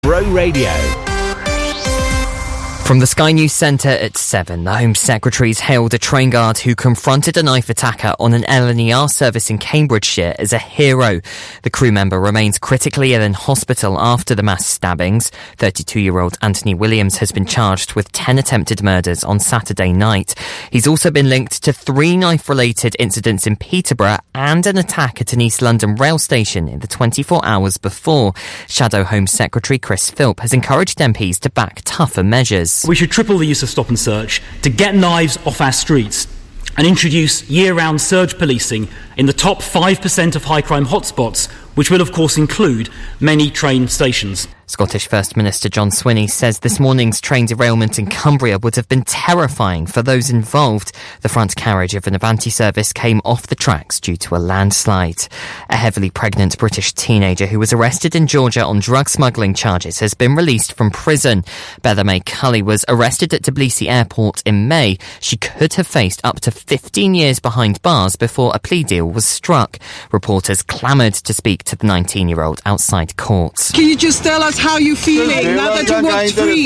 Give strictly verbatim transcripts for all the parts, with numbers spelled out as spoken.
Bro Radio. From the Sky News Centre at seven, the Home Secretary's hailed a train guard who confronted a knife attacker on an L N E R service in Cambridgeshire as a hero. The crew member remains critically ill in hospital after the mass stabbings. thirty-two-year-old Anthony Williams has been charged with ten attempted murders on Saturday night. He's also been linked to three knife-related incidents in Peterborough and an attack at an East London rail station in the twenty-four hours before. Shadow Home Secretary Chris Philp has encouraged M Ps to back tougher measures. We should triple the use of stop and search to get knives off our streets and introduce year-round surge policing in the top five percent of high-crime hotspots, which will of course include many train stations. Scottish First Minister John Swinney says this morning's train derailment in Cumbria would have been terrifying for those involved. The front carriage of an Avanti service came off the tracks due to a landslide. A heavily pregnant British teenager who was arrested in Georgia on drug smuggling charges has been released from prison. Bella May Cully was arrested at Tbilisi Airport in May. She could have faced up to fifteen years behind bars before a plea deal was struck. Reporters clamoured to speak to the nineteen-year-old outside court. Can you just tell us how you're feeling now that you walked free?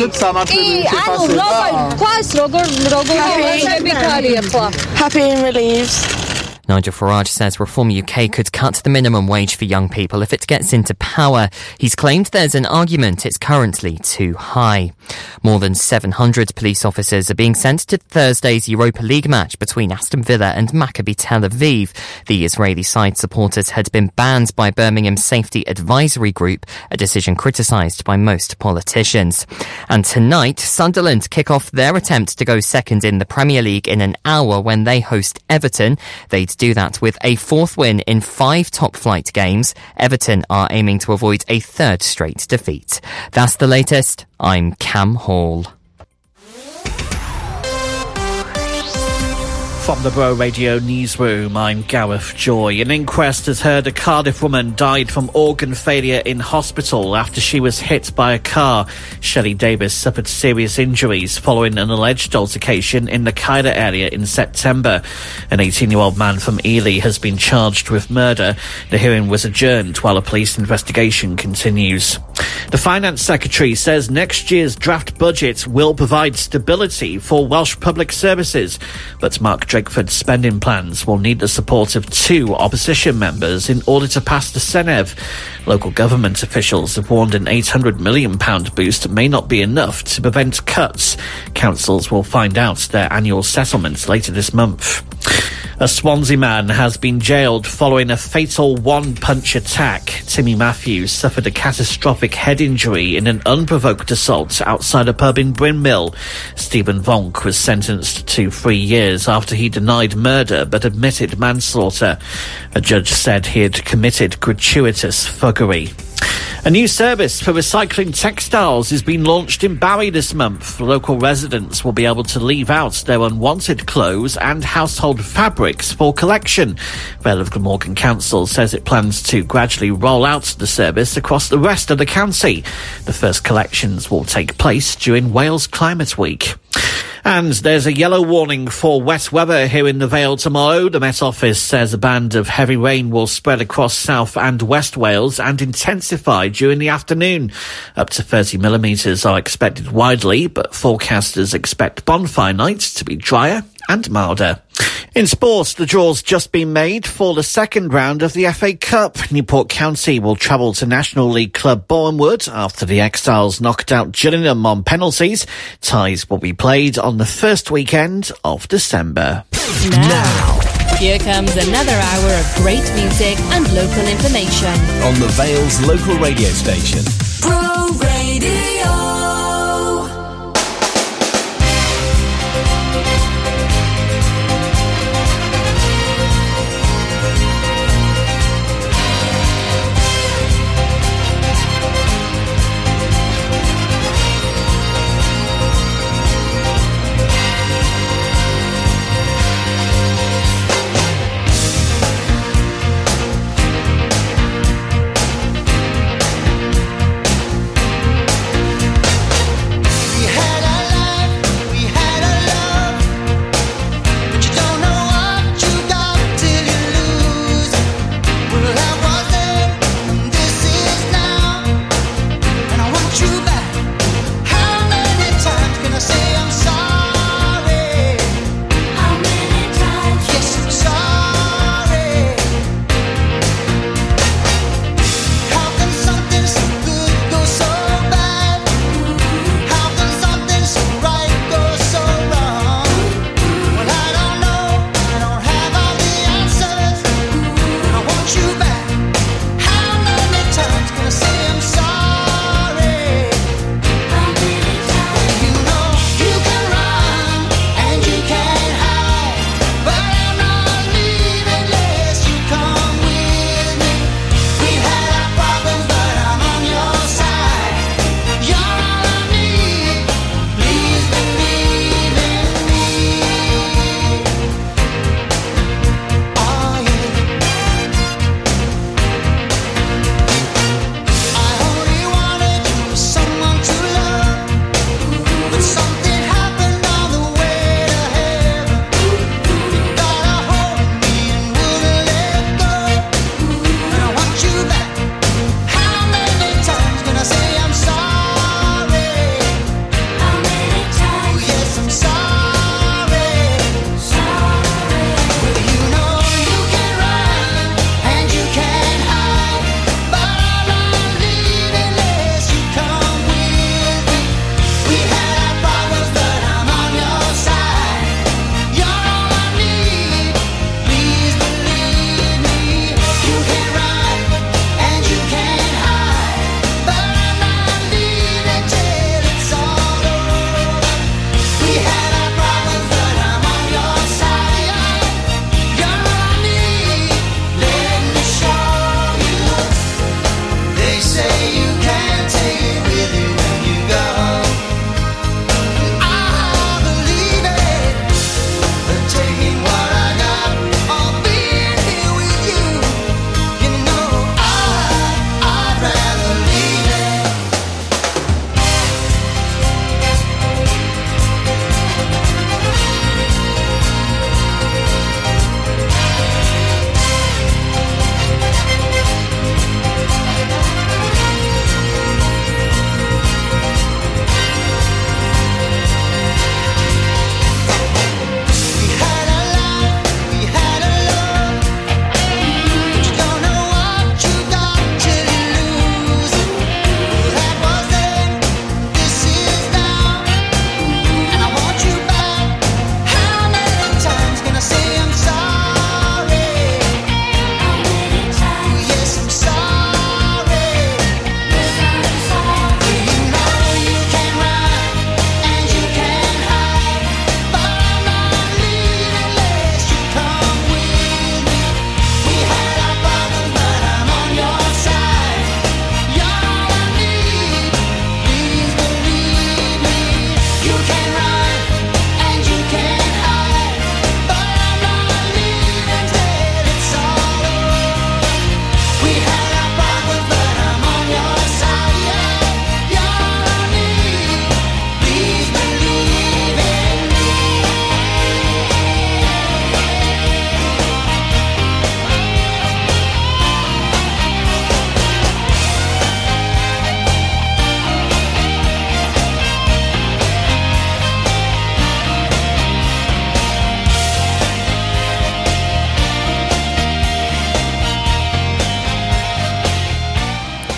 Happy and relieved. Nigel Farage says Reform U K could cut the minimum wage for young people if it gets into power. He's claimed there's an argument it's currently too high. More than seven hundred police officers are being sent to Thursday's Europa League match between Aston Villa and Maccabi Tel Aviv. The Israeli side supporters had been banned by Birmingham's Safety Advisory Group, a decision criticised by most politicians. And tonight, Sunderland kick off their attempt to go second in the Premier League in an hour when they host Everton. They'd do that with a fourth win in five top-flight games. Everton are aiming to avoid a third straight defeat. That's the latest. I'm Cam Hall. From the Bro Radio Newsroom, I'm Gareth Joy. An inquest has heard a Cardiff woman died from organ failure in hospital after she was hit by a car. Shelley Davis suffered serious injuries following an alleged altercation in the Kyla area in September. An eighteen-year-old man from Ely has been charged with murder. The hearing was adjourned while a police investigation continues. The Finance Secretary says next year's draft budget will provide stability for Welsh public services, but Mark Drakeford's spending plans will need the support of two opposition members in order to pass the Senedd. Local government officials have warned an eight hundred million pounds boost may not be enough to prevent cuts. Councils will find out their annual settlements later this month. A Swansea man has been jailed following a fatal one-punch attack. Timmy Matthews suffered a catastrophic head injury in an unprovoked assault outside a pub in Bryn Mill. Stephen Vonk was sentenced to three years after he denied murder but admitted manslaughter. A judge said he had committed gratuitous thuggery. A new service for recycling textiles is being launched in Barry this month. Local residents will be able to leave out their unwanted clothes and household fabrics for collection. Vale of Glamorgan Council says it plans to gradually roll out the service across the rest of the county. The first collections will take place during Wales Climate Week. And there's a yellow warning for wet weather here in the Vale tomorrow. The Met Office says a band of heavy rain will spread across South and West Wales and intensify during the afternoon. Up to thirty millimetres are expected widely, but forecasters expect bonfire nights to be drier and milder. In sports, the draw's just been made for the second round of the F A Cup. Newport County will travel to National League club Bournemouth after the Exiles knocked out Gillingham on penalties. Ties will be played on the first weekend of December. Now, now. Here comes another hour of great music and local information. On the Vale's local radio station. Bro Radio.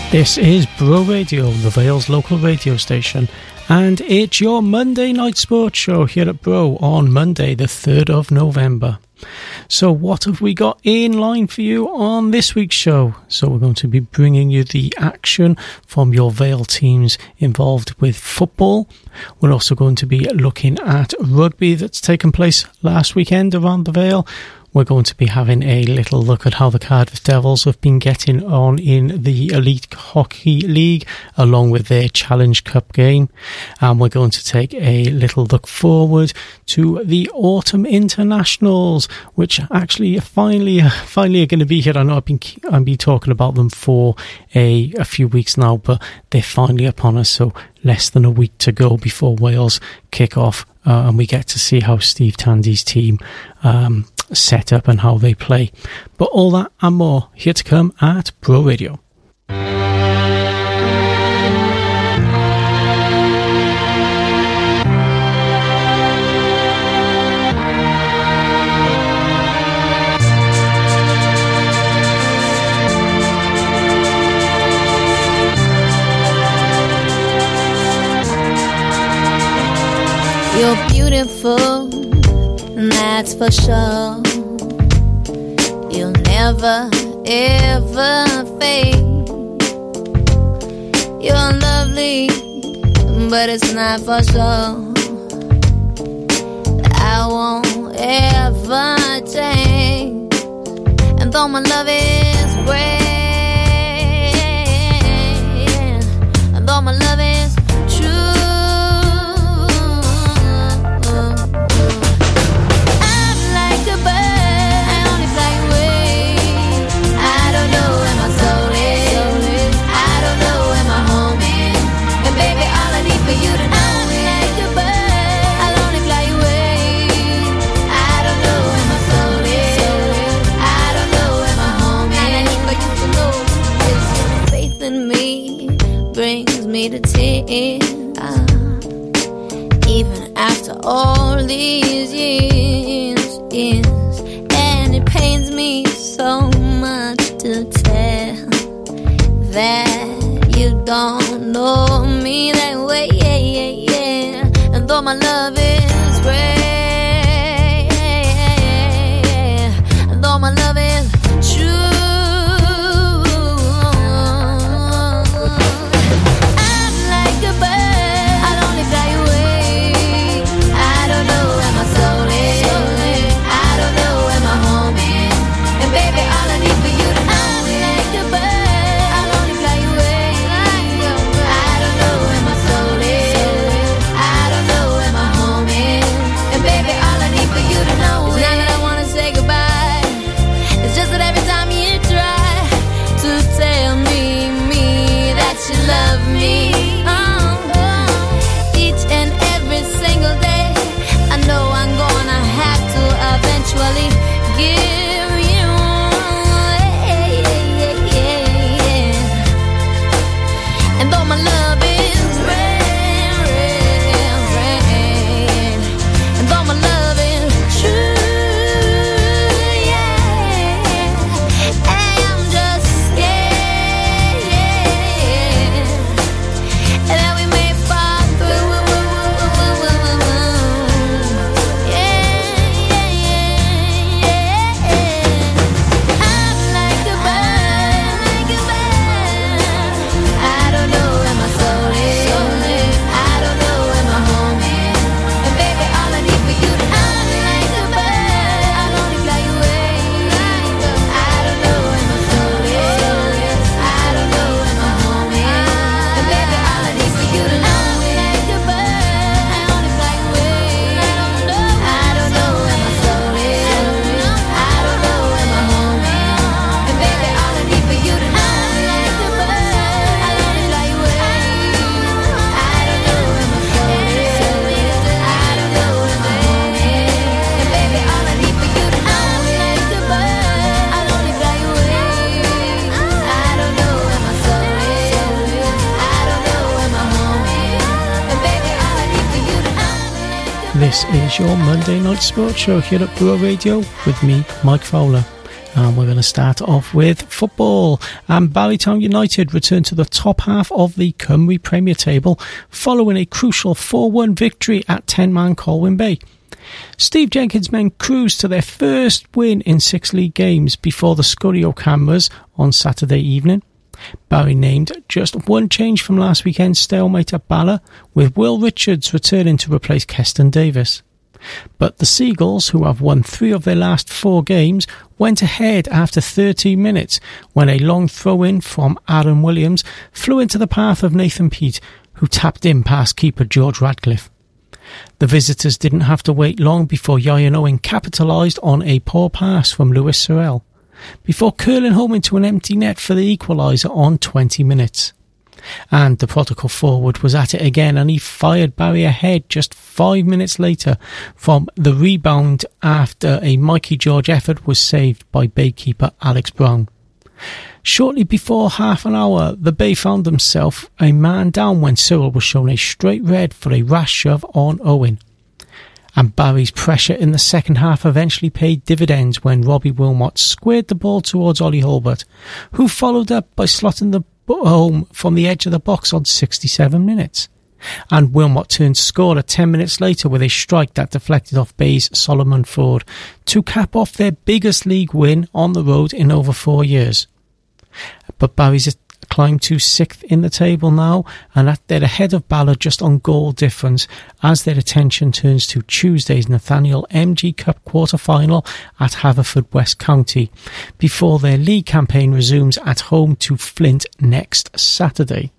This is Bro Radio, the Vale's local radio station, and it's your Monday night sports show here at Bro on Monday the third of November. So what have we got in line for you on this week's show? So we're going to be bringing you the action from your Vale teams involved with football. We're also going to be looking at rugby that's taken place last weekend around the Vale. We're going to be having a little look at how the Cardiff Devils have been getting on in the Elite Hockey League, along with their Challenge Cup game. And we're going to take a little look forward to the Autumn Internationals, which actually finally finally are going to be here. I know I've been, I've been talking about them for a, a few weeks now, but they're finally upon us. So less than a week to go before Wales kick off, uh, and we get to see how Steve Tandy's team um, set up and how they play. But all that and more here to come at Bro Radio. You're beautiful, that's for sure. You'll never, ever fade. You're lovely, but it's not for sure. I won't ever change. And though my love is great, and though my love is true, to tears, even after all these years, years, and it pains me so much to tell that you don't know me that way, yeah, yeah, yeah. And though my love is great, and though my love is true, This is your Monday night sports show here at Bro Radio with me, Mike Fowler. And we're going to start off with football. And Barrytown United return to the top half of the Cymru Premier table following a crucial four one victory at ten-man Colwyn Bay. Steve Jenkins' men cruised to their first win in six league games before the Scurio cameras on Saturday evening. Barry named just one change from last weekend's stalemate at Bala, with Will Richards returning to replace Keston Davis. But the Seagulls, who have won three of their last four games, went ahead after thirteen minutes when a long throw-in from Aaron Williams flew into the path of Nathan Peat, who tapped in past keeper George Radcliffe. The visitors didn't have to wait long before Ian Owen capitalised on a poor pass from Lewis Sorrell, before curling home into an empty net for the equaliser on twenty minutes. And the prodigal forward was at it again, and he fired Barry ahead just five minutes later from the rebound after a Mikey George effort was saved by Bay keeper Alex Brown. Shortly before half an hour, the Bay found themselves a man down when Cyril was shown a straight red for a rash shove on Owen. And Barry's pressure in the second half eventually paid dividends when Robbie Wilmot squared the ball towards Ollie Hulbert, who followed up by slotting the home from the edge of the box on sixty-seven minutes. And Wilmot turned scorer ten minutes later with a strike that deflected off Bay's Solomon Ford to cap off their biggest league win on the road in over four years. But Barry's climbed to sixth in the table now, and that they're ahead of Ballard just on goal difference as their attention turns to Tuesday's Nathaniel M G Cup quarter-final at Haverfordwest County, before their league campaign resumes at home to Flint next Saturday.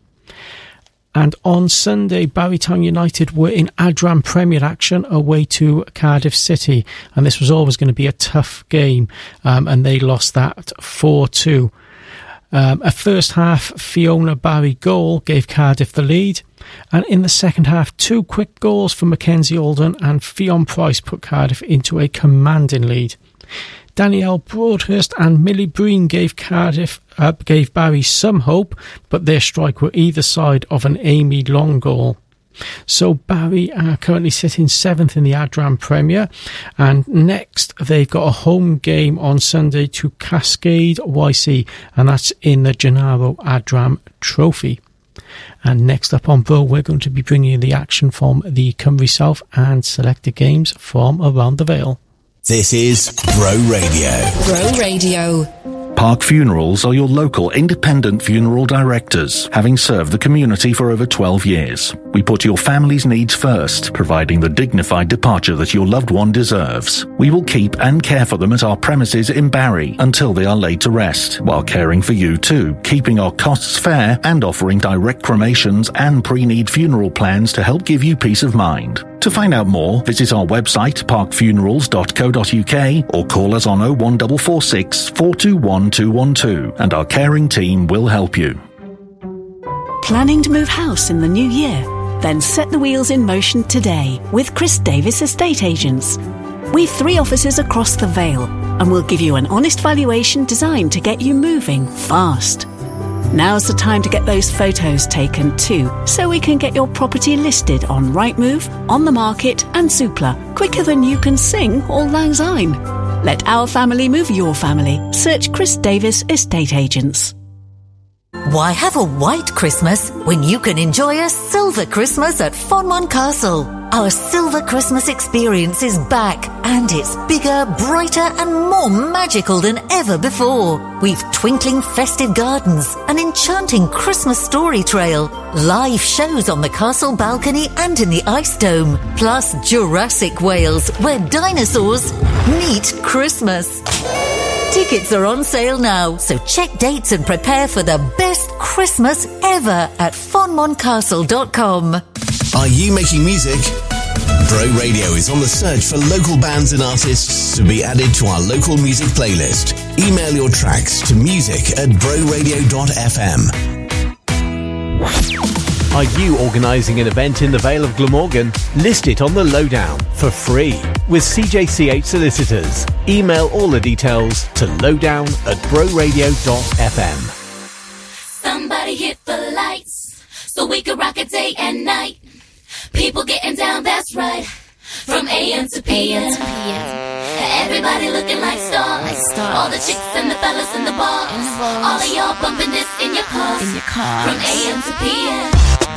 And on Sunday, Barrytown United were in Adram Premier action away to Cardiff City, and this was always going to be a tough game, um, and they lost that four two. Um, a first half Fiona Barry goal gave Cardiff the lead, and in the second half two quick goals from Mackenzie Alden and Fionn Price put Cardiff into a commanding lead. Danielle Broadhurst and Millie Breen gave Cardiff uh, gave Barry some hope, but their strike were either side of an Amy Long goal. So Barry are currently sitting seventh in the Adram Premier, and next they've got a home game on Sunday to Cascade Y C, and that's in the Gennaro Adram Trophy. And next up on Bro, we're going to be bringing you the action from the Cymru South and selected games from around the Vale. This is Bro Radio. Bro Radio. Park Funerals are your local independent funeral directors, having served the community for over twelve years. We put your family's needs first, providing the dignified departure that your loved one deserves. We will keep and care for them at our premises in Barry until they are laid to rest, while caring for you too, keeping our costs fair and offering direct cremations and pre-need funeral plans to help give you peace of mind. To find out more, visit our website park funerals dot co dot uk or call us on oh one four four six, four two one, two one two and our caring team will help you. Planning to move house in the new year? Then set the wheels in motion today with Chris Davis Estate Agents. We've three offices across the Vale and we'll give you an honest valuation designed to get you moving fast. Now's the time to get those photos taken too, so we can get your property listed on Rightmove, On the Market and Zoopla quicker than you can sing Auld Lang Syne. Let our family move your family. Search Chris Davis Estate Agents. Why have a white Christmas when you can enjoy a silver Christmas at Fonmont Castle? Our silver Christmas experience is back, and it's bigger, brighter and more magical than ever before. We've twinkling festive gardens, an enchanting Christmas story trail, live shows on the castle balcony and in the ice dome, plus Jurassic Wales, where dinosaurs meet Christmas. Tickets are on sale now, so check dates and prepare for the best Christmas ever at fonmont castle dot com. Are you making music? Bro Radio is on the search for local bands and artists to be added to our local music playlist. Email your tracks to music at bro radio dot f m. Are you organising an event in the Vale of Glamorgan? List it on the Lowdown for free with C J C H Solicitors. Email all the details to lowdown at bro radio dot f m. Somebody hit the lights so we can rock it day and night. People getting down, that's right. From A M to P M. Everybody looking like stars. All the chicks and the fellas in the bars. All of y'all bumping this in your cars. From A M to P M.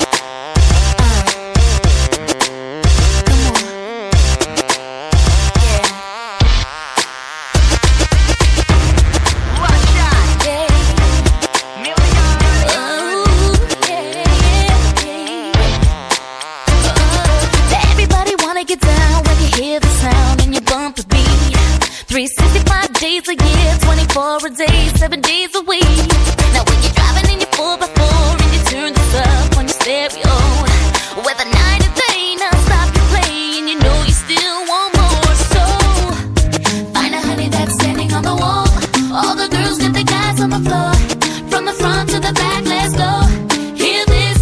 Get down when you hear the sound and you bump the beat. three sixty-five days a year, twenty-four a day, seven days a week. Now when you're driving in your four by four and you turn this up on your stereo, whether night or day, non-stop you play and you know you still want more. So find a honey that's standing on the wall. All the girls get the guys on the floor. From the front to the back, let's go. Hear this.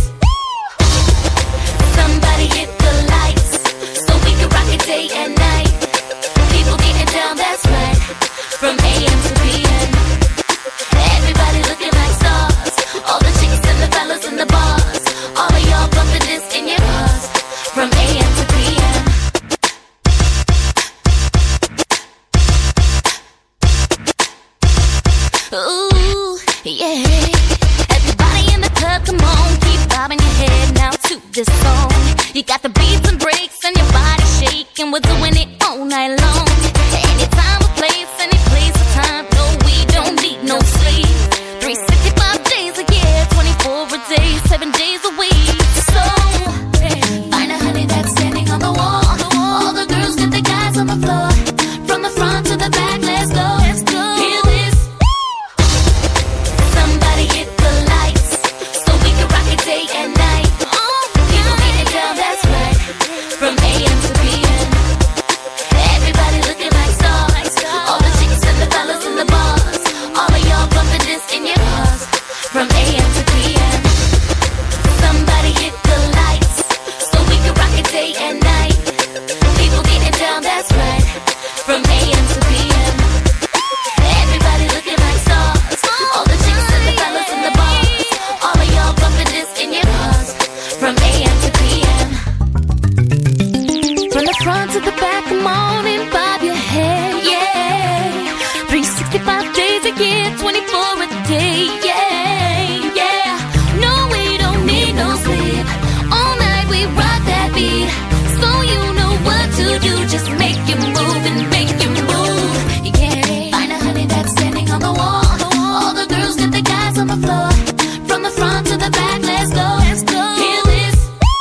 Somebody hit the lights so we can rock it day and night. People getting down, that's right. From A M to P M. Everybody looking like stars. All the chicks and the fellas in the bars. All of y'all bumping this in your cars. From A M to P M. Ooh, yeah. Everybody in the club, come on, keep bobbing your head now to this song. You got the beats and breaks and your body shaking. We're doing it all night long. Anytime, a place, any place, a time. No, we don't need no sleep. three sixty-five days a year, twenty-four a day, seven days a week. So find a honey that's standing on the wall. All the girls get the guys on the floor. From the front to the back, let's go. Let's go. Hear this. Somebody hit the lights so we can rock it day and night. People getting down, that's right. From A M to P M. Everybody looking like stars. All the chicks and the fellas in the bars. All of y'all bumping this in your cars. From A M to P M. Somebody hit the lights so we can rock it day and night. People getting down, that's right. From A M to P M. Everybody looking like stars. All the chicks and the fellas in the bars. All of y'all bumping this in your cars. From A M to P M. From the front to the back, come on and bob your head, yeah. three sixty-five days a year, twenty-four a day, yeah, yeah. No, we don't need no sleep. All night we rock that beat. So you know what to do, just make you move and make you move, yeah. Find a honey that's standing on the wall. All the girls get the guys on the floor. From the front to the back, let's go. Let's go. Hear this.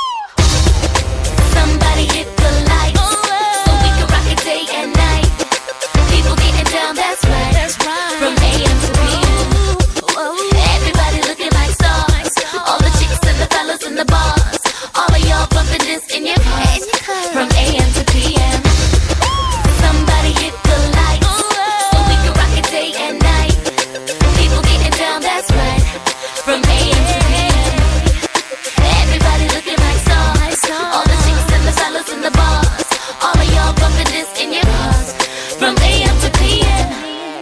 Somebody hit the lights so we can rock it day and night. People getting down, that's right. From A M to P M. Everybody looking like stars. All the chicks and the fellas in the bars. All of y'all bumping this in your cars. From A M to P M. Somebody hit the lights so we can rock it day and night. People getting down, that's right. From A M to P M. Everybody looking like stars. All the chicks and the fellas in the bars. All of y'all bumping this in your cars. From A M to P M.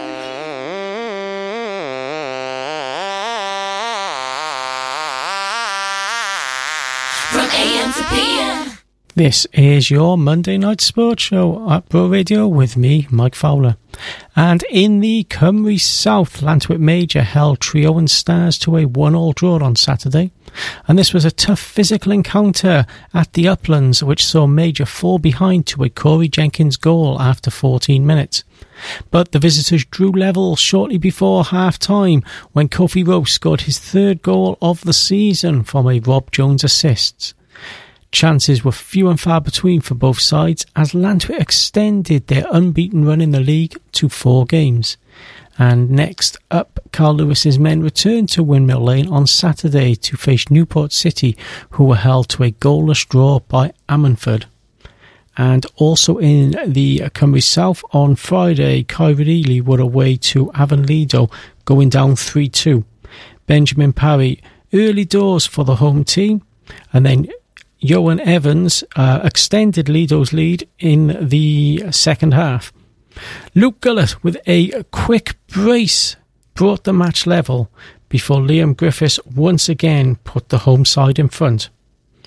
From A M to P M. This is your Monday Night Sports Show at Bro Radio with me, Mike Fowler. And in the Cymru South, Llantwit Major held Trio and Stars to a one-all draw on Saturday. And this was a tough physical encounter at the Uplands, which saw Major fall behind to a Corey Jenkins goal after fourteen minutes. But the visitors drew level shortly before half-time when Kofi Rowe scored his third goal of the season from a Rob Jones assist. Chances were few and far between for both sides as Llantwit extended their unbeaten run in the league to four games. And next up, Carl Lewis's men returned to Windmill Lane on Saturday to face Newport City, who were held to a goalless draw by Ammanford. And also in the Cymru South on Friday, Caerphilly were away to Avon Lido, going down three two. Benjamin Parry, early doors for the home team, and then Johan Evans uh, extended Lido's lead in the second half. Luke Gullett with a quick brace brought the match level before Liam Griffiths once again put the home side in front.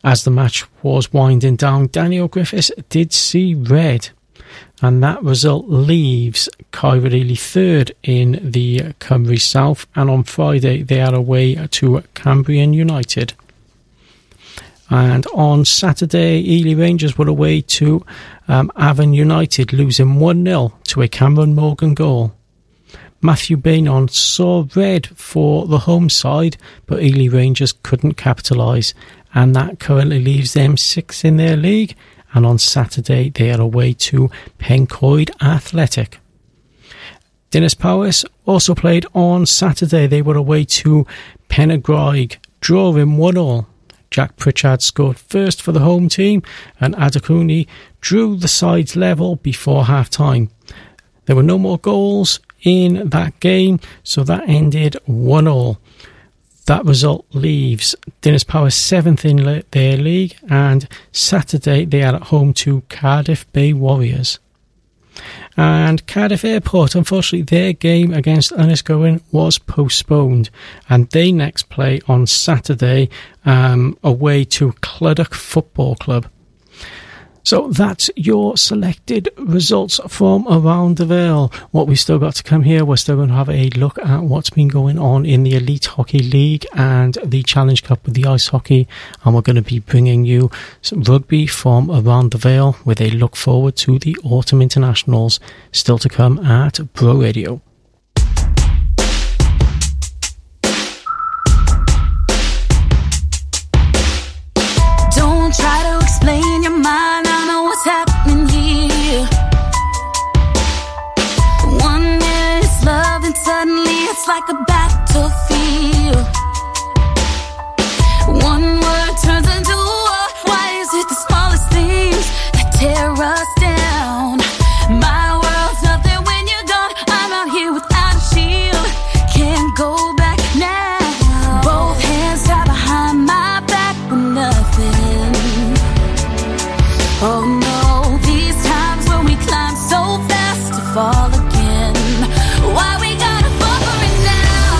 As the match was winding down, Daniel Griffiths did see red, and that result leaves Caerphilly third in the Cymru South, and on Friday they are away to Cambrian United. And on Saturday, Ely Rangers were away to um, Avon United, losing one nil to a Cameron Morgan goal. Matthew Bainon saw red for the home side, but Ely Rangers couldn't capitalise, and that currently leaves them sixth in their league, and on Saturday they are away to Pencoed Athletic. Dinas Powys also played on Saturday. They were away to Penygraig, drawing one all. Jack Pritchard scored first for the home team, and Adekuni drew the sides level before half-time. There were no more goals in that game, so that ended one all. That result leaves Dinas Powys seventh in le- their league, and Saturday they are at home to Cardiff Bay Warriors. And Cardiff Airport, unfortunately, their game against Enniscorthy was postponed, and they next play on Saturday um, away to Clydach Football Club. So that's your selected results from around the Vale. What we've still got to come here, we're still going to have a look at what's been going on in the Elite Hockey League and the Challenge Cup with the ice hockey, and we're going to be bringing you some rugby from around the Vale with a look forward to the Autumn Internationals, still to come at Bro Radio. Don't try to explain your mind, I know what's happening here. One minute it's love and suddenly it's like a battlefield. One word turns into a war. Why is it the smallest things that tear us down? My world's nothing when you're gone. I'm out here without a shield, can't go back now. Both hands tied behind my back with nothing. Oh no, these times when we climb so fast to fall again. Why we gotta fall for it now?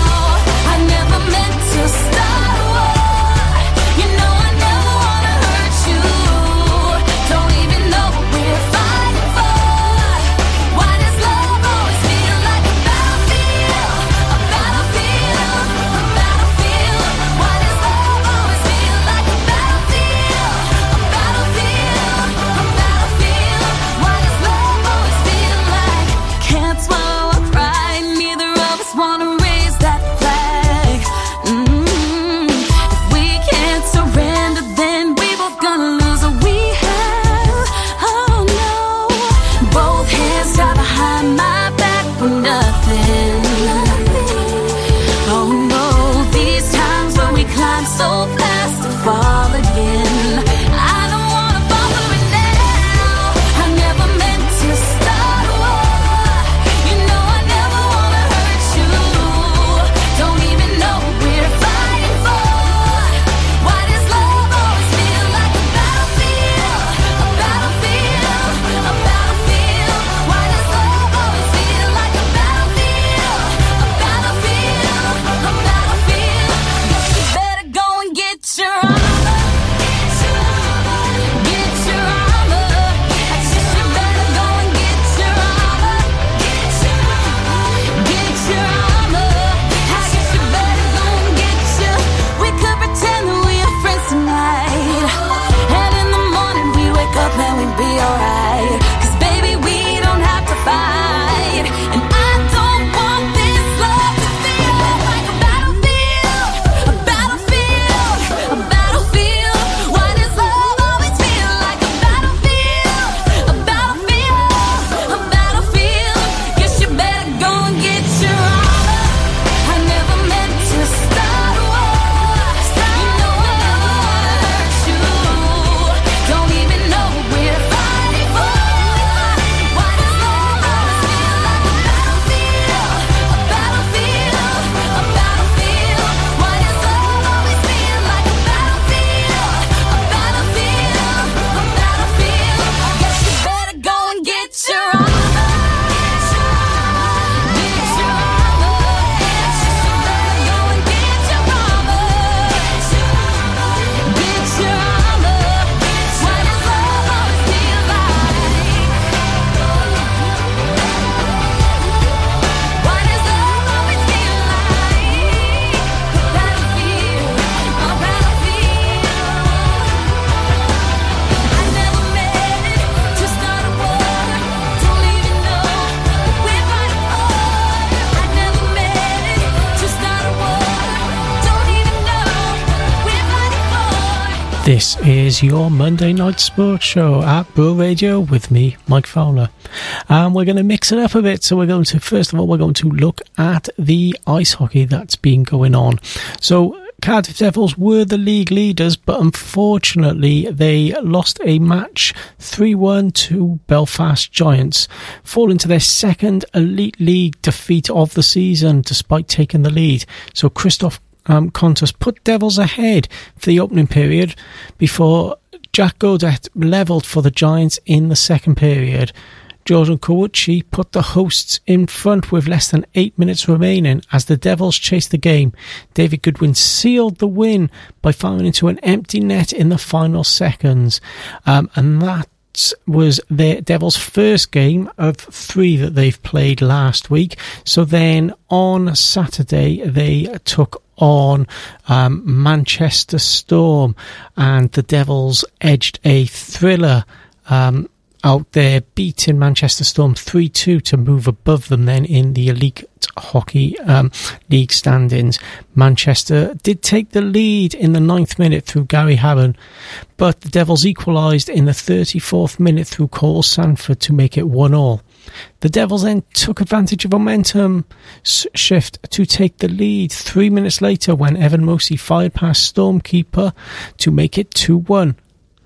This is your Monday night sports show at Bro Radio with me, Mike Fowler. And we're going to mix it up a bit. So we're going to, first of all, we're going to look at the ice hockey that's been going on. So Cardiff Devils were the league leaders, but unfortunately they lost a match three one to Belfast Giants, falling to their second Elite League defeat of the season despite taking the lead. So Christoph Um, Kontos put Devils ahead for the opening period before Jack Godet levelled for the Giants in the second period. Jordan Kawuchi put the hosts in front with less than eight minutes remaining as the Devils chased the game. David Goodwin sealed the win by firing into an empty net in the final seconds, um, and that was the Devils' first game of three that they've played last week. So then on Saturday they took on um, Manchester Storm, and the Devils edged a thriller um, out there, beating Manchester Storm three two to move above them then in the Elite Hockey um, League standings. Manchester did take the lead in the ninth minute through Gary Harron, but the Devils equalised in the thirty-fourth minute through Cole Sanford to make it one all. The Devils then took advantage of momentum shift to take the lead three minutes later when Evan Mosey fired past Stormkeeper to make it two one.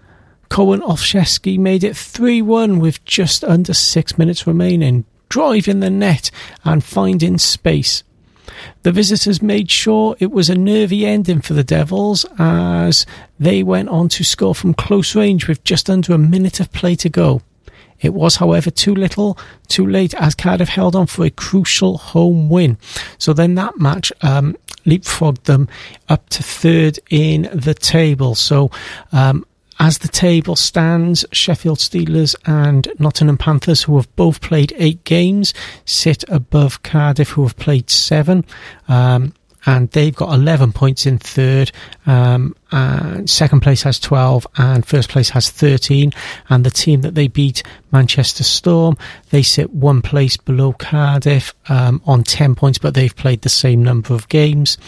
Koen Olszewski made it three one with just under six minutes remaining, driving the net and finding space. The visitors made sure it was a nervy ending for the Devils as they went on to score from close range with just under a minute of play to go. It was, however, too little, too late, as Cardiff held on for a crucial home win. So then that match um, leapfrogged them up to third in the table. So um, as the table stands, Sheffield Steelers and Nottingham Panthers, who have both played eight games, sit above Cardiff, who have played seven. Um, and they've got eleven points in third, um, and second place has twelve, and first place has thirteen, and the team that they beat, Manchester Storm, they sit one place below Cardiff um, on ten points, but they've played the same number of games.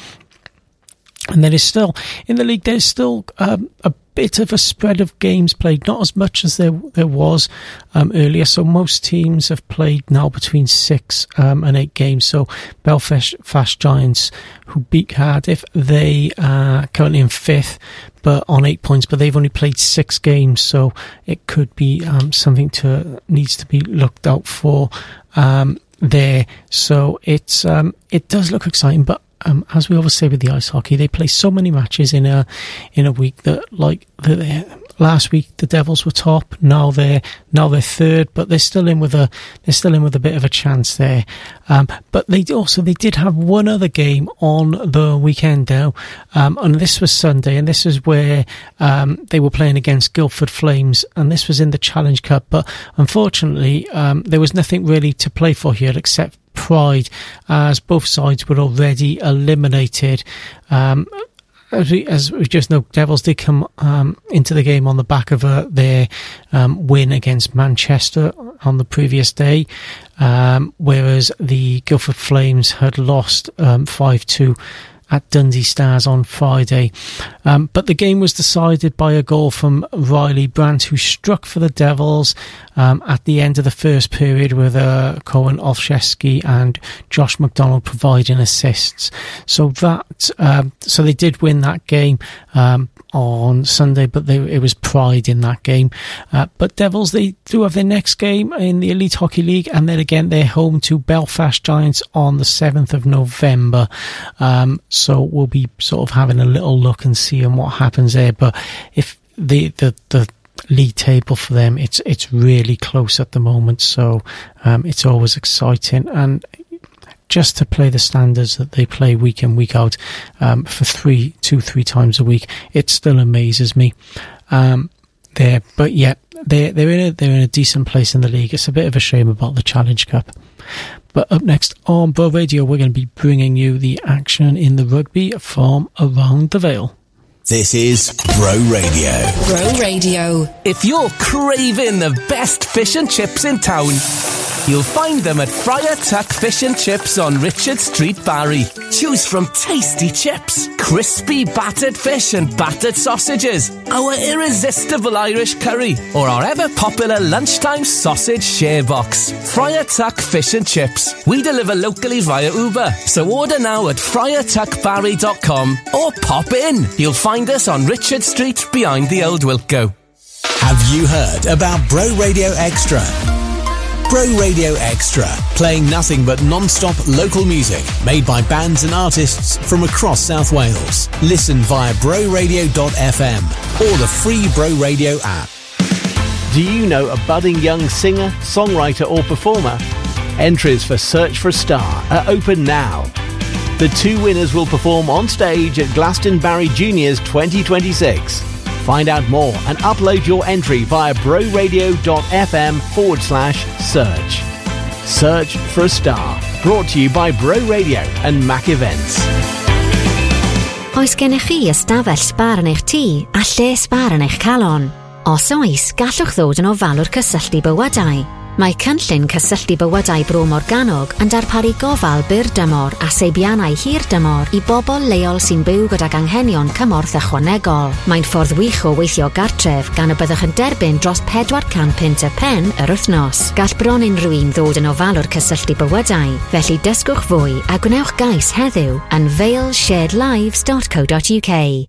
And there is still, in the league, there's still um, a bit of a spread of games played, not as much as there there was um, earlier. So most teams have played now between six um, and eight games. So Belfast Fast Giants, who beat Cardiff, they are currently in fifth, but on eight points. But they've only played six games, so it could be um, something to needs to be looked out for um, there. So it's um, it does look exciting, but. Um, as we always say with the ice hockey, they play so many matches in a in a week that, like the, last week, the Devils were top. Now they're now they're third, but they're still in with a they're still in with a bit of a chance there. Um, but they also they did have one other game on the weekend now, um, and this was Sunday, and this is where um, they were playing against Guildford Flames, and this was in the Challenge Cup. But unfortunately, um, there was nothing really to play for here except pride, as both sides were already eliminated. Um, as, we, as we just know, Devils did come um, into the game on the back of uh, their um, win against Manchester on the previous day, um, whereas the Guildford Flames had lost um, five two at Dundee Stars on Friday. Um, but the game was decided by a goal from Riley Brandt, who struck for the Devils um, at the end of the first period, with uh, Koen Olszewski and Josh McDonald providing assists. So that um, so they did win that game um, on Sunday, but they, it was pride in that game. Uh, but Devils, they do have their next game in the Elite Hockey League, and then again they're home to Belfast Giants on the seventh of November. Um, so we'll be sort of having a little look and seeing what happens there. But if the the, the league table for them, it's it's really close at the moment, so um, it's always exciting. And just to play the standards that they play week in, week out, um, for three, two, three times a week, it still amazes me. Um, there, but yeah, they're they're in a they're in a decent place in the league. It's a bit of a shame about the Challenge Cup. But up next on Bro Radio, we're going to be bringing you the action in the rugby from around the Vale. This is Bro Radio. Bro Radio. If you're craving the best fish and chips in town, You'll find them at Friar Tuck Fish and Chips on Richard Street, Barry. Choose from tasty chips, crispy battered fish and battered sausages, our irresistible Irish curry, or our ever-popular lunchtime sausage share box. Friar Tuck Fish and Chips. We deliver locally via Uber, so order now at friar tuck barry dot com or pop in. You'll find us on Richard Street behind the old Wilco. Have you heard about Bro Radio Extra? Bro Radio Extra, playing nothing but non-stop local music made by bands and artists from across South Wales. Listen via bro radio dot f m or the free Bro Radio app. Do you know a budding young singer, songwriter or performer? Entries for Search for a Star are open now. The two winners will perform on stage at Glastonbury Juniors twenty twenty-six. Find out more and upload your entry via bro radio dot f m forward slash search. Search for a Star. Brought to you by Bro Radio and Mac Events. Oes gennych chi ystafell sbar yn eich tŷ a lle sbar yn eich calon? Os oes, gallwch ddod yn ofalwr cysylltu bywydau. Mae cynllun cysylltu bywydau Bro Morgannwg yn darparu gofal byr dymor a seibiannau hir dymor i bobl leol sy'n byw gydag anghenion cymorth ychwanegol. Mae'n ffordd wych o weithio gartref gan y byddwch yn derbyn dros pedwar cant punt y pen yr wythnos. Gall bron unrhyw un ddod yn ofalwr cysylltu bywydau, felly dysgwch fwy a gwnewch gais heddiw yn vale shared lives dot co dot u k.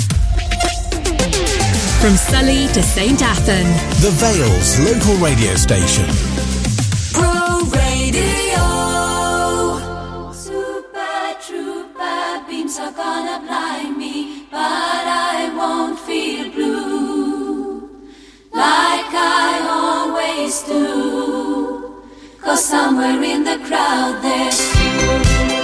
From Sully to Saint Athan, The Vale's local radio station. Bro Radio. Super trooper beams are gonna blind me, but I won't feel blue like I always do, 'cause somewhere in the crowd there's you.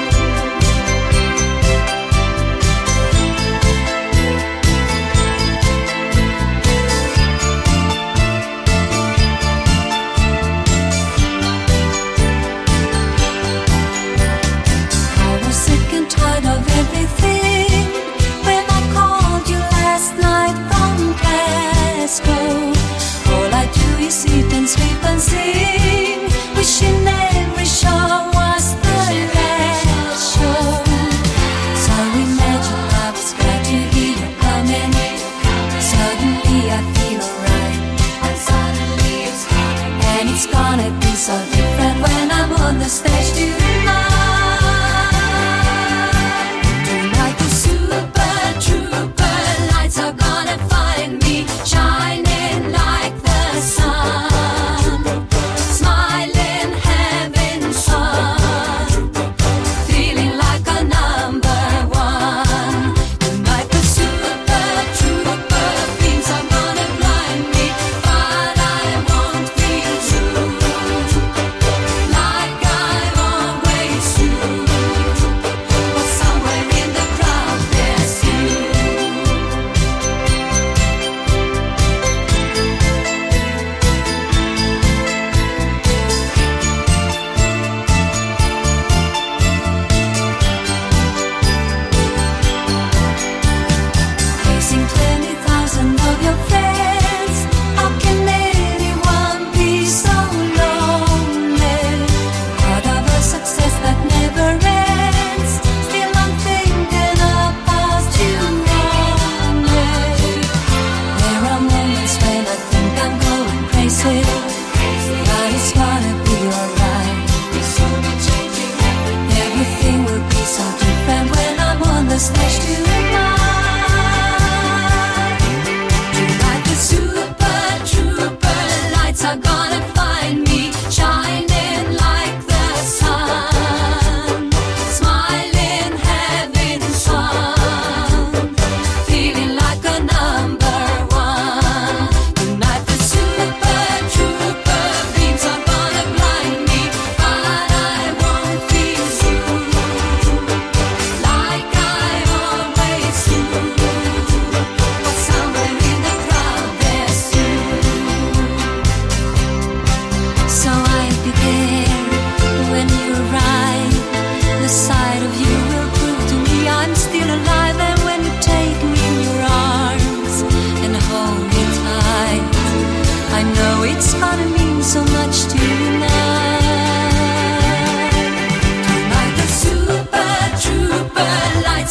Tired of everything when I called you last night from Glasgow. All I do is eat and sleep and sing, wishing every show was the last show. So imagine I was glad to hear you coming. Suddenly I feel alright, and suddenly it's coming, and it's gonna be so different when I'm on the stage tonight. Are gonna find me shining like the sun, smiling, having fun, feeling like a number one. Tonight the super trooper beams are gonna blind me, but I won't feel true like I always do. But somewhere in the crowd there's you. twenty thousand of your friends, how can anyone be so lonely? Part of a success that never ends, still I'm thinking about you only. There are moments when I think I'm going crazy, but it's gonna be alright. Everything will be so different when I'm on the stage tonight. Super trooper lights are gonna find me shining like the sun, smiling, having fun, feeling like a number one. Tonight the super trooper beams are gonna blind me, but I won't feel true like I always do. But somewhere in the crowd there's you. So I'll be there when you arrive. The sight of you will prove to me I'm still alive. And when you take me in your arms and hold me tight, I know it's gonna mean so much tonight.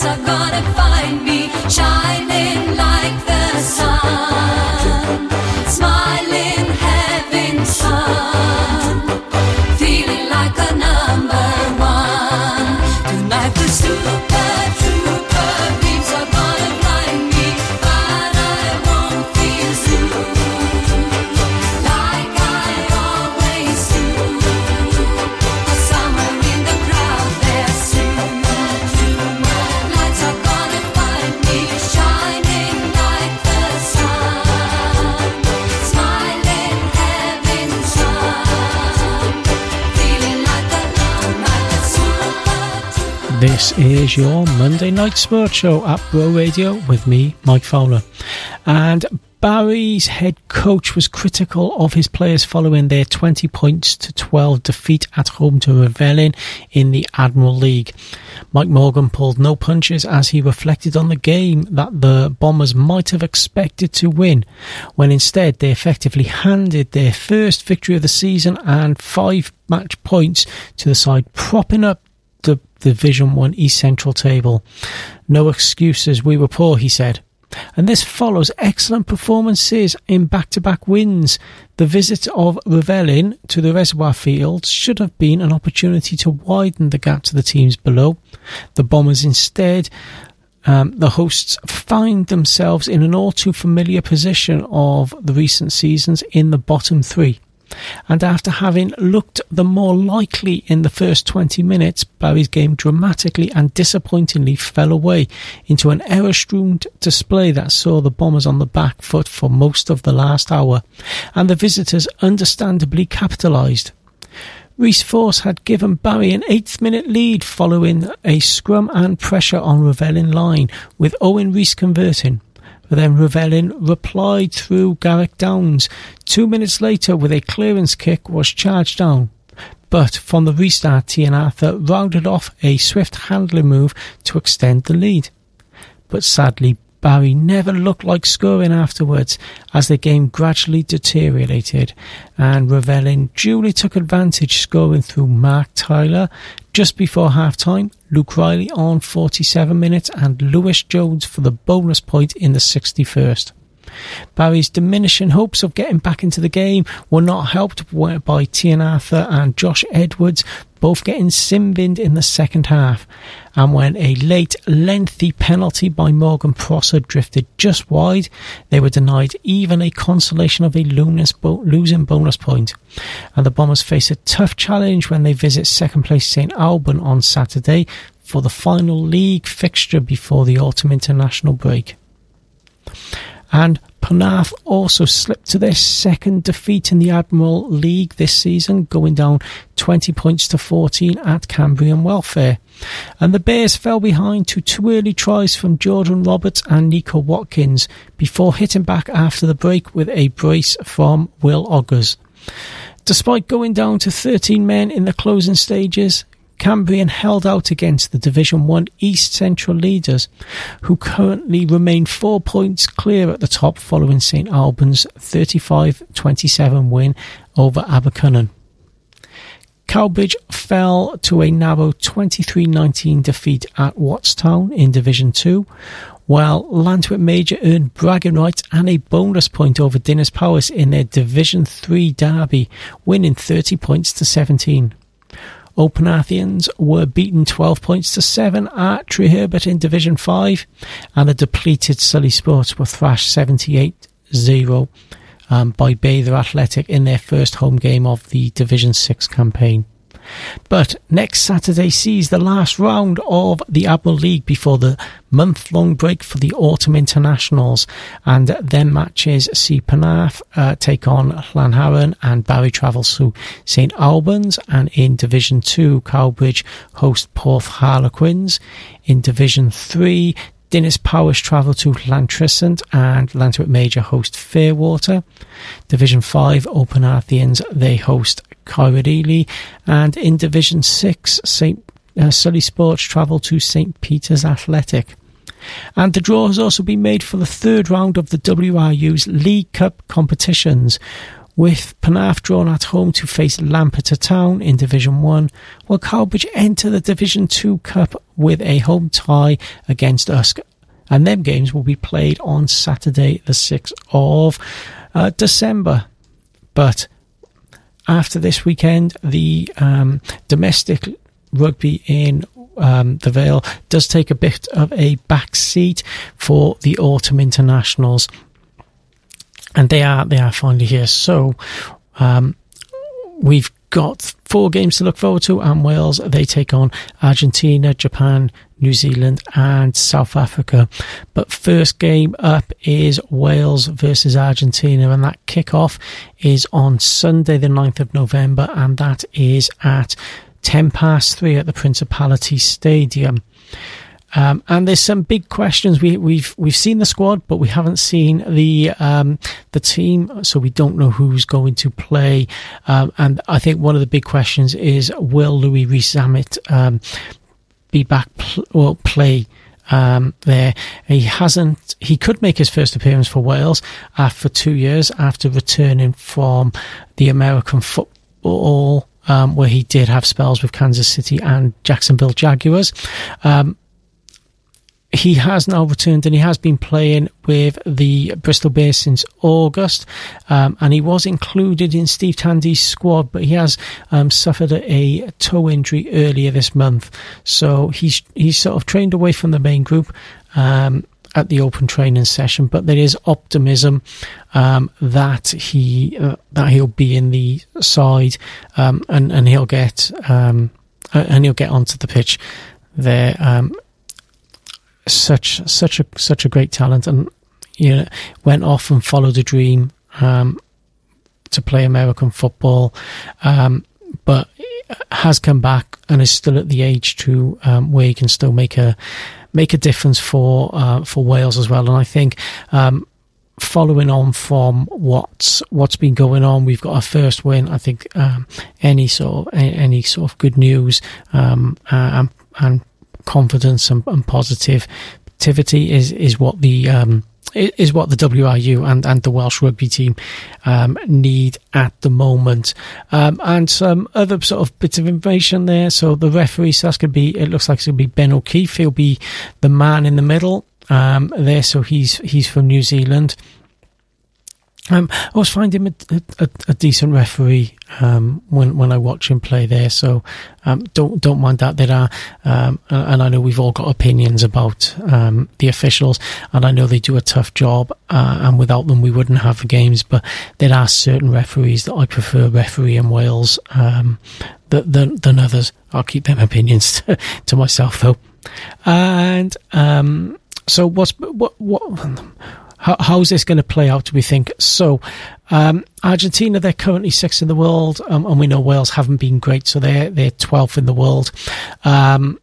lights are gonna find me shining like the sun, smiling, having fun, feeling like a number one. Tonight the super trooper beams are gonna blind me, but I won't feel blue like I always do. 'Cause somewhere in the crowd there's super trooper. Lights are gonna find me shining like the sun, smiling, having fun, feeling like a like a super. This is your Monday Night Sports Show at Bro Radio with me, Mike Fowler. And Barry's head coach was critical of his players following their twenty points to twelve defeat at home to Ravelin in the Admiral League. Mike Morgan pulled no punches as he reflected on the game that the Bombers might have expected to win, when instead they effectively handed their first victory of the season and five match points to the side propping up the Division one East Central table. No excuses, we were poor, he said. And this follows excellent performances in back-to-back wins. The visit of Ravelin to the Reservoir Fields should have been an opportunity to widen the gap to the teams below. The Bombers instead, um, the hosts, find themselves in an all-too-familiar position of the recent seasons in the bottom three. And after having looked the more likely in the first twenty minutes, Barry's game dramatically and disappointingly fell away into an error-strewn display that saw the Bombers on the back foot for most of the last hour, and the visitors understandably capitalised. Reece Force had given Barry an eighth minute lead following a scrum and pressure on Ravelin line, with Owen Reece converting. But then Ravelin replied through Garrick Downs. Two minutes later, with a clearance kick, was charged down. But from the restart, Tian Arthur rounded off a swift handling move to extend the lead. But sadly, Barry never looked like scoring afterwards as the game gradually deteriorated, and Ravelin duly took advantage, scoring through Mark Tyler just before half-time, Luke Riley on forty-seven minutes, and Lewis Jones for the bonus point in the sixty-first. Barry's diminishing hopes of getting back into the game were not helped by Tian Arthur and Josh Edwards both getting sin-binned in the second half, and when a late, lengthy penalty by Morgan Prosser drifted just wide, they were denied even a consolation of a losing bonus point. And the Bombers face a tough challenge when they visit second-place Saint Alban on Saturday for the final league fixture before the autumn international break. And Penarth also slipped to their second defeat in the Admiral League this season, going down twenty points to fourteen at Cambrian Welfare. And the Bears fell behind to two early tries from Jordan Roberts and Nico Watkins before hitting back after the break with a brace from Will Oggers. Despite going down to thirteen men in the closing stages, Cambrian held out against the Division one East Central leaders, who currently remain four points clear at the top following Saint Albans' thirty-five twenty-seven win over Abercynon. Cowbridge fell to a narrow twenty-three nineteen defeat at Wattstown in Division two, while Lantwick Major earned bragging rights and a bonus point over Dinas Powys in their Division three derby, winning thirty points to seventeen. Openathians were beaten twelve points to seven at Treherbert in Division five, and the depleted Sully Sports were thrashed seventy-eight zero um, by Bather Athletic in their first home game of the Division six campaign. But next Saturday sees the last round of the Admiral League before the month-long break for the Autumn Internationals, and then matches see Penarth uh, take on Llanharan and Barry travels to Saint Albans, and in Division two Cowbridge host Porth Harlequins. In Division three Dinas Powys travel to Llantrisant and Lantwick Major host Fairwater. Division five Openathians, they host Caerphilly, and in Division six Saint uh, Sully Sports travel to Saint Peter's Athletic. And the draw has also been made for the third round of the W R U's League Cup competitions, With Penarth drawn at home to face Lampeter Town in Division one, will Cowbridge enter the Division two Cup with a home tie against Usk? And them games will be played on Saturday the sixth of uh, December. But after this weekend, the um, domestic rugby in um, the Vale does take a bit of a back seat for the autumn internationals. And they are they are finally here. So um, we've got four games to look forward to, and Wales, they take on Argentina, Japan, New Zealand and South Africa. But first game up is Wales versus Argentina, and that kick-off is on Sunday the ninth of November, and that is at ten past three at the Principality Stadium. Um, and there's some big questions. We, we've we've seen the squad, but we haven't seen the um, the team, so we don't know who's going to play. Um, and I think one of the big questions is, will Louis Rees-Zammit um, be back pl- or play um, there? He hasn't. He could make his first appearance for Wales after two years after returning from the American football, um, where he did have spells with Kansas City and Jacksonville Jaguars. Um, He has now returned, and he has been playing with the Bristol Bears since August, um, and he was included in Steve Tandy's squad, but he has um, suffered a toe injury earlier this month. So he's he's sort of trained away from the main group um, at the open training session, but there is optimism um, that he uh, that he'll be in the side um, and and he'll get um, and he'll get onto the pitch there. Um, Such such a such a great talent, and you know, went off and followed a dream um, to play American football, um, but has come back and is still at the age to um, where he can still make a make a difference for uh, for Wales as well. And I think um, following on from what's what's been going on, we've got our first win. I think um, any sort of any sort of good news um, and and. confidence and, and positivity is is what the um is what the W R U and and the Welsh rugby team um need at the moment. Um and some other sort of bits of information there. So the referee, so that's gonna be, it looks like it's gonna be Ben O'Keefe. He'll be the man in the middle um there, so he's he's from New Zealand. Um, I always find him a, a, a decent referee um, when when I watch him play there. So um, don't don't mind that. There are, um, and I know we've all got opinions about um, the officials, and I know they do a tough job. Uh, and without them, we wouldn't have the games. But there are certain referees that I prefer referee in Wales um, than, than than others. I'll keep them opinions to, to myself though. And um, so what's what what. How, how's this going to play out, do we think? So, um, Argentina, they're currently sixth in the world, um, and we know Wales haven't been great, so they're, they're twelfth in the world. Um,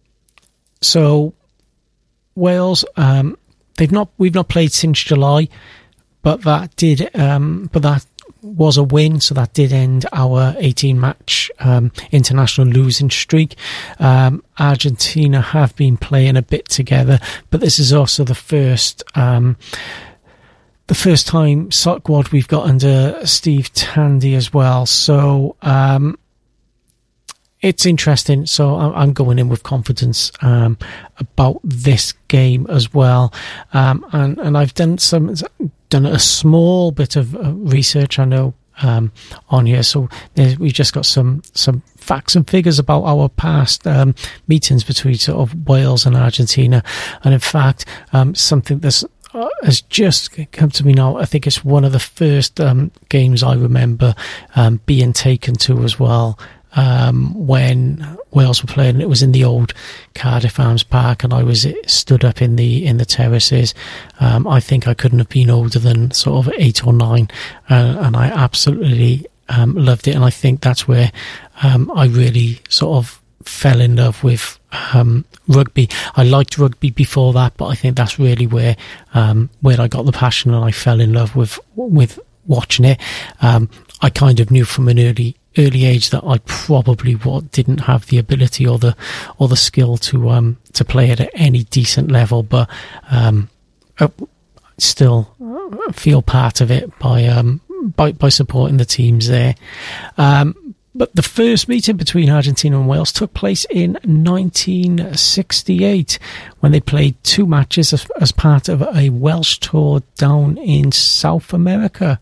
so, Wales, um, they've not, we've not played since July, but that did, um, but that was a win, so that did end our eighteen match um, international losing streak. Um, Argentina have been playing a bit together, but this is also the first um, the first time squad we've got under Steve Tandy as well. So um, it's interesting. So I'm going in with confidence um, about this game as well, um, and and I've done some. done a small bit of uh, research, I know, um, on here. So we've just got some, some facts and figures about our past um, meetings between sort of Wales and Argentina. And in fact, um, something that's uh, has just come to me now. I think it's one of the first um, games I remember um, being taken to as well. Um, when Wales were playing, it was in the old Cardiff Arms Park, and I was stood up in the in the terraces. Um, I think I couldn't have been older than sort of eight or nine, uh, and I absolutely um, loved it. And I think that's where um, I really sort of fell in love with um, rugby. I liked rugby before that, but I think that's really where um, where I got the passion, and I fell in love with with watching it. Um, I kind of knew from an early. early age that I probably what didn't have the ability or the or the skill to um to play it at any decent level, but um uh, still feel part of it by um by, by supporting the teams there. Um, But the first meeting between Argentina and Wales took place in nineteen sixty-eight when they played two matches as, as part of a Welsh tour down in South America.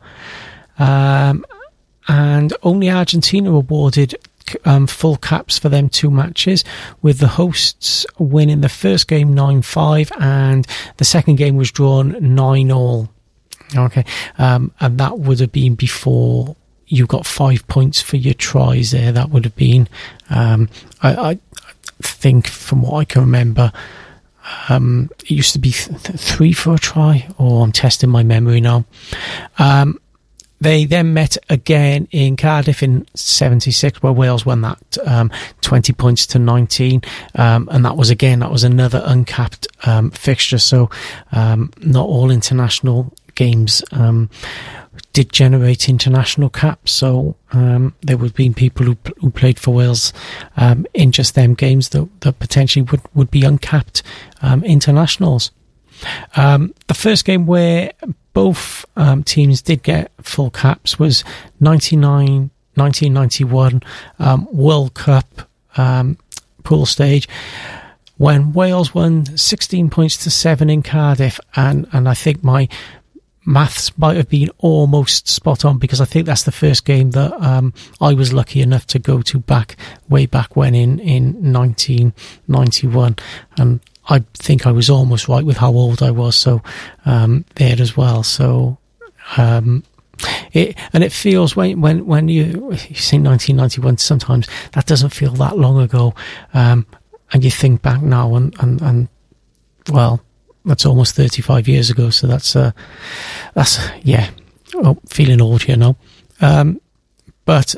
Um, and only Argentina awarded um, full caps for them two matches, with the hosts winning the first game nine five and the second game was drawn nine all. Okay, um, and that would have been before you got five points for your tries there. That would have been, um, I, I think from what I can remember, um, it used to be th- th- three for a try. Oh, I'm testing my memory now. Um, they then met again in Cardiff in seventy-six, where Wales won that um, twenty points to nineteen. Um, and that was, again, that was another uncapped um, fixture. So um, not all international games um did generate international caps, so um, there would have been people who, who played for Wales um, in just them games that, that potentially would, would be uncapped um, internationals. Um, the first game where both um, teams did get full caps was nineteen ninety-one um, World Cup um, pool stage, when Wales won sixteen points to seven in Cardiff, and, and I think my maths might have been almost spot on, because I think that's the first game that um, I was lucky enough to go to back way back when in, in nineteen ninety-one, and I think I was almost right with how old I was, so um, there as well. So um, it and it feels when when when you, you say nineteen ninety-one, sometimes that doesn't feel that long ago, um, and you think back now and and, and well, that's almost thirty-five years ago, so that's, uh, that's yeah, oh, feeling old here now. Um, but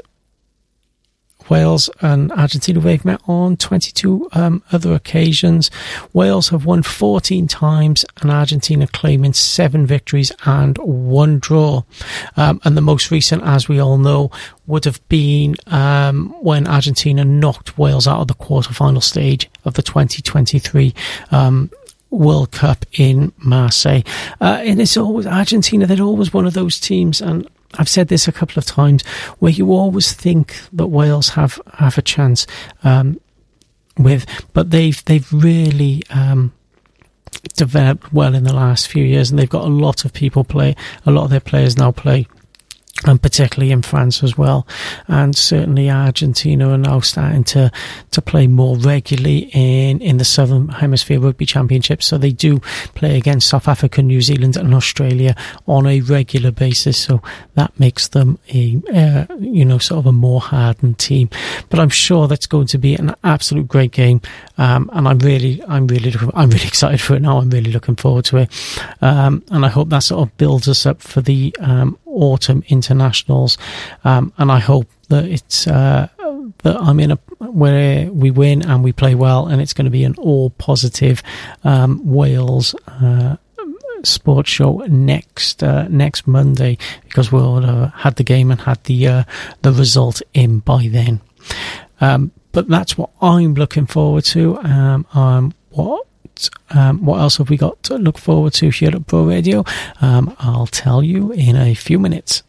Wales and Argentina, they've met on twenty-two um, other occasions. Wales have won fourteen times, and Argentina claiming seven victories and one draw. Um, and the most recent, as we all know, would have been um, when Argentina knocked Wales out of the quarterfinal stage of the twenty twenty-three um World Cup in Marseille. Uh, and it's always Argentina, they're always one of those teams, and I've said this a couple of times, where you always think that Wales have, have a chance um, with, but they've they've really um, developed well in the last few years, and they've got a lot of people play, a lot of their players now play, and particularly in France as well, and certainly Argentina are now starting to to play more regularly in in the Southern Hemisphere Rugby Championship. So they do play against South Africa, New Zealand and Australia on a regular basis, so that makes them a uh, you know sort of a more hardened team. But I'm sure that's going to be an absolute great game, um, and I'm really I'm really I'm really excited for it now. I'm really looking forward to it, um, and I hope that sort of builds us up for the um, autumn internationals, um, and I hope that it's uh, that I'm in a where we win and we play well, and it's going to be an all positive um, Wales uh, sports show next uh, next Monday, because we'll have had the game and had the uh, the result in by then. Um, but that's what I'm looking forward to. Um, um, what Um, what else have we got to look forward to here at Bro Radio? Um, I'll tell you in a few minutes.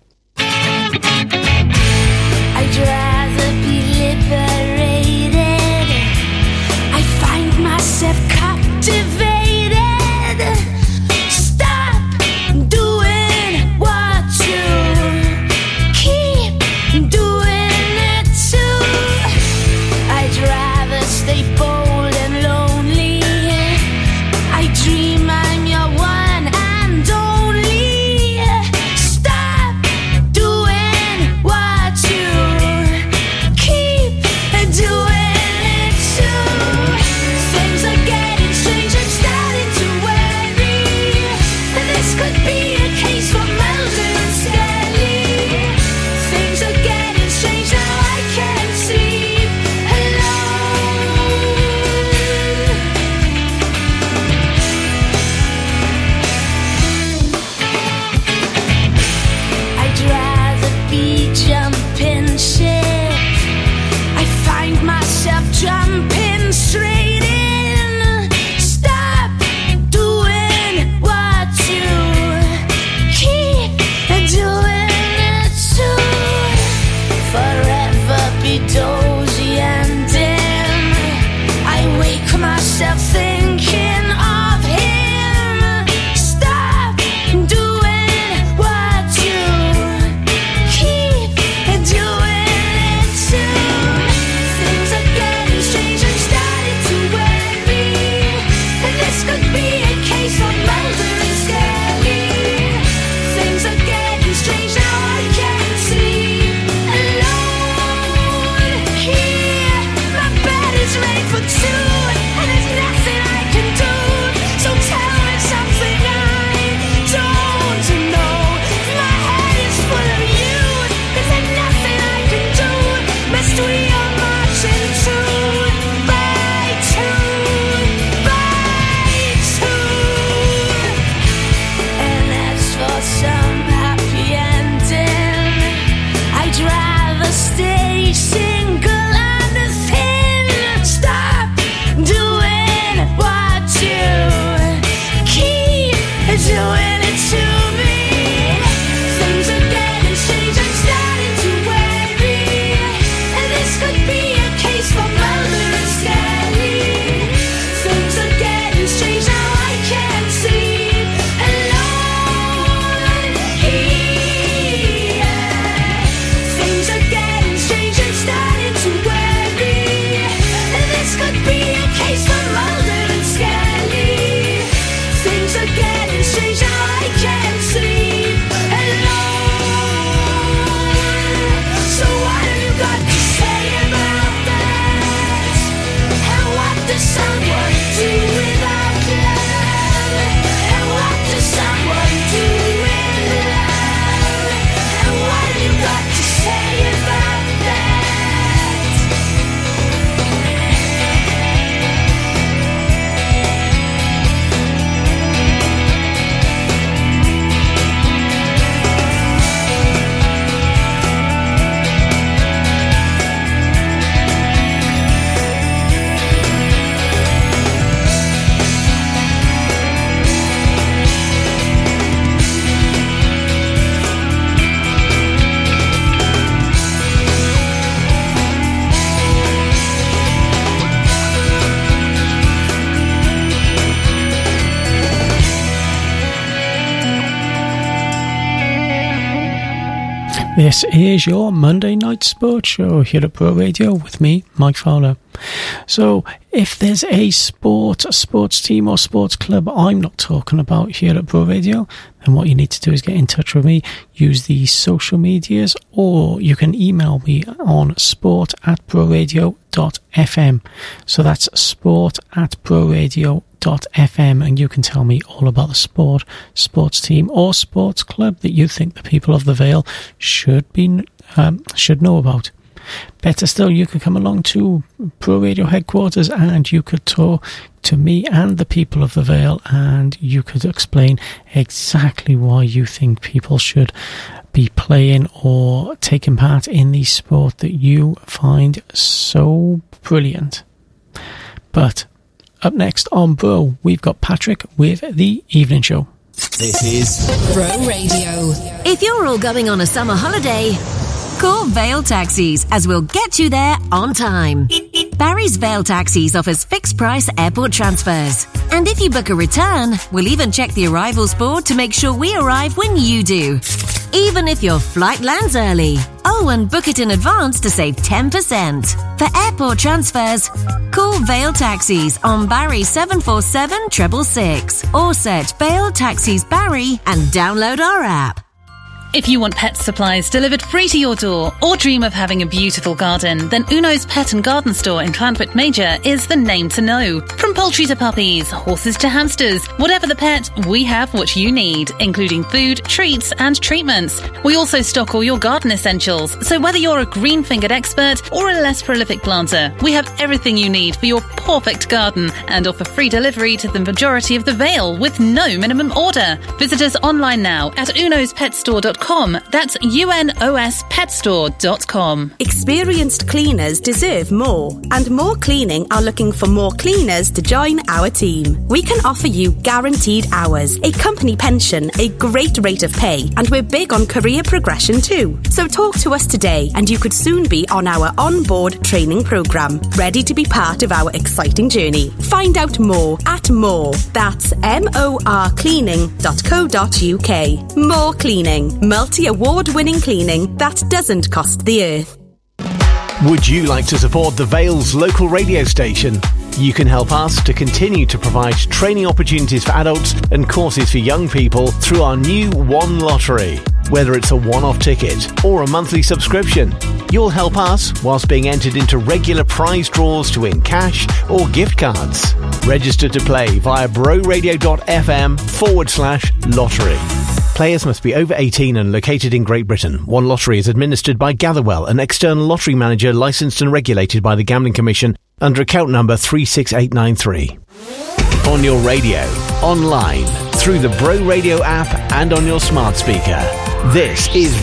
I'd rather be liberated. I find myself captivated. Stop doing what you keep doing it too. I'd rather stay bold and lonely. I dream I'm your one and only. Stop doing what you keep doing it too. Things are getting strange, I'm This is your Monday Night Sports Show here at Bro Radio with me, Mike Fowler. So, if there's a sport, a sports team or sports club I'm not talking about here at Bro Radio, then what you need to do is get in touch with me, use the social medias, or you can email me on sport at broradio dot f m. So that's sport at broradio dot f m, and you can tell me all about the sport, sports team or sports club that you think the people of the Vale should be um, should know about. Better still, you could come along to Bro Radio headquarters and you could talk to me and the people of the Vale, and you could explain exactly why you think people should be playing or taking part in the sport that you find so brilliant. But up next on Bro, we've got Patrick with the Evening Show. This is Bro Radio. If you're all going on a summer holiday, call Vale Taxis, as we'll get you there on time. Barry's Vale Taxis offers fixed price airport transfers. And if you book a return, we'll even check the arrivals board to make sure we arrive when you do, even if your flight lands early. Oh, and book it in advance to save ten percent. For airport transfers, call Vale Taxis on Barry seven four seven, six six six or search Vale Taxis Barry and download our app. If you want pet supplies delivered free to your door or dream of having a beautiful garden, then Uno's Pet and Garden Store in Clanford Major is the name to know. From poultry to puppies, horses to hamsters, whatever the pet, we have what you need, including food, treats and treatments. We also stock all your garden essentials, so whether you're a green-fingered expert or a less prolific planter, we have everything you need for your perfect garden and offer free delivery to the majority of the Vale with no minimum order. Visit us online now at unos pet store dot com. That's U N O S pet store dot com. Experienced cleaners deserve more, and More Cleaning are looking for more cleaners to join our team. We can offer you guaranteed hours, a company pension, a great rate of pay, and we're big on career progression too. So talk to us today and you could soon be on our on-board training programme, ready to be part of our exciting journey. Find out more at More. That's M O R cleaning dot co dot U K. More Cleaning. Multi-award-winning cleaning that doesn't cost the earth. Would you like to support the Vale's local radio station? You can help us to continue to provide training opportunities for adults and courses for young people through our new One Lottery. Whether it's a one-off ticket or a monthly subscription, you'll help us whilst being entered into regular prize draws to win cash or gift cards. Register to play via broradio dot f m forward slash lottery. Players must be over eighteen and located in Great Britain. One Lottery is administered by Gatherwell, an external lottery manager licensed and regulated by the Gambling Commission under account number three six eight nine three. On your radio, online, through the Bro Radio app and on your smart speaker. This is